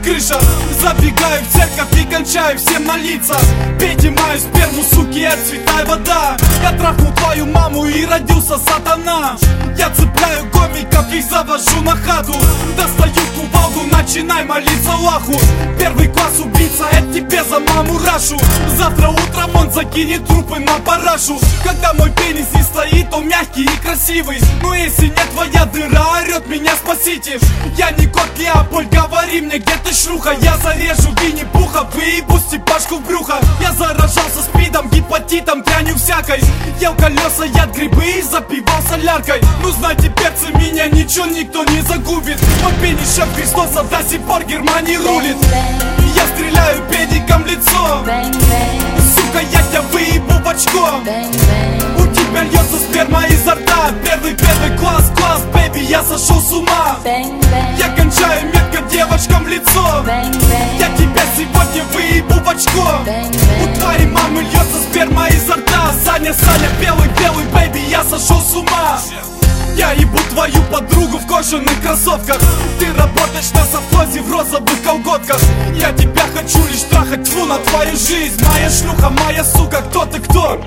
крыша. Забегаю в церковь и кончаю всем молиться. Пейте мою сперму, суки, отцветай вода. Я трахнул твою маму и родился сатана. Я цепляю гомиков и завожу на хату. Достаю кувалду, начинай молиться Аллаху. Первый класс убийца, это тебе за маму Рашу. Завтра утром он закинет трупы на парашу. Когда мой пенис не стоит, он мягкий и красивый. Но если нет, твоя дыра орет, меня спасите. Я не кот Леопольд, говори мне, где ты шлюха. Я зарежу Винни-Пуха, выебу Степашку в брюхо. Я заражался спидом, гепатитом, дрянью всякой. Ел колеса, яд, грибы и запивал соляркой. Ну знайте, перцы, меня ничего никто не загубит. Мой пенис шеф Христоса, до сих пор Германии рулит. Я стреляю педиком в лицо. Сука, я тебя выебу в очко. У тебя льется сперма изо рта. Первый класс, бэби, я сошел с ума. Я кончаю метко девочкам в лицо. Я тебя сегодня выебу в очко. У твоей мамы льется сперма изо рта. Саня, белый, бэби, я сошел с ума. Я ебу твою подругу в кожаных кроссовках. Ты работаешь на совхозе в розовых колготках. Я тебя хочу лишь трахать, тьфу на твою жизнь. Моя шлюха, моя сука, кто ты кто?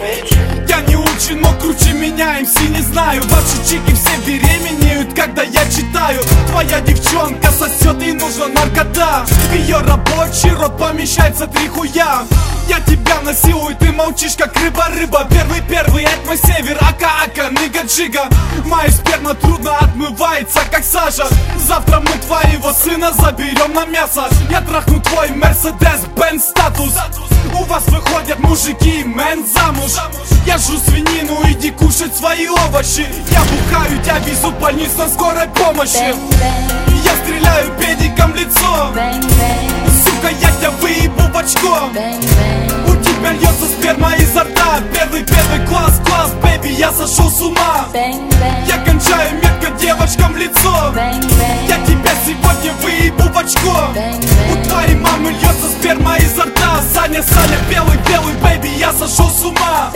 Я не учен, но круче меня МС не знаю. Ваши чики все беременеют, когда я читаю. Твоя девчонка сосет, ей нужна наркота. В ее рабочий рот помещается 3 хуя. Я тебя насилую, ты молчишь как рыба. Первый, это мой север, ака, ныга-джига. Моя сперма трудно отмывается, как сажа. Завтра мы твоего сына заберем на мясо. Я трахну твой Mercedes-Benz статус. У вас выходят мужики, мэн замуж. Я жру свинину, иди кушать свои овощи. Я бухаю, тебя везут в больницу на скорой помощи. Я стреляю педиком в лицо. Сука, я тебя выебу в очко. У тебя льется сперма изо рта. Первый класс, бэби, я сошел с ума. Я кончаю метко девочкам в лицо. Я тебя сегодня выебу в очко. У твоей мамы льется сперма изо рта. Саня, белый, бэби, я сошел с ума.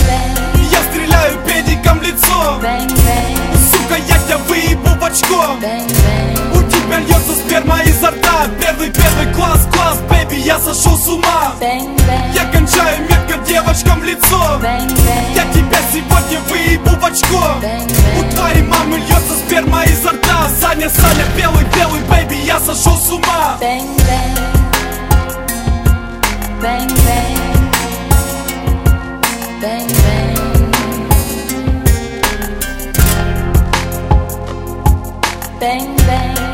Я стреляю педиком в лицо. Сука, я тебя выебу в очко. У тебя льется сперма изо рта. Первый класс, бэби, я сошел с ума. Я кончаю метко девочкам в лицо. Я тебя сегодня выебу в очко. У твоей мамы льется сперма изо рта. Саня, белый, бэби, я сошел с ума. Bang, bang.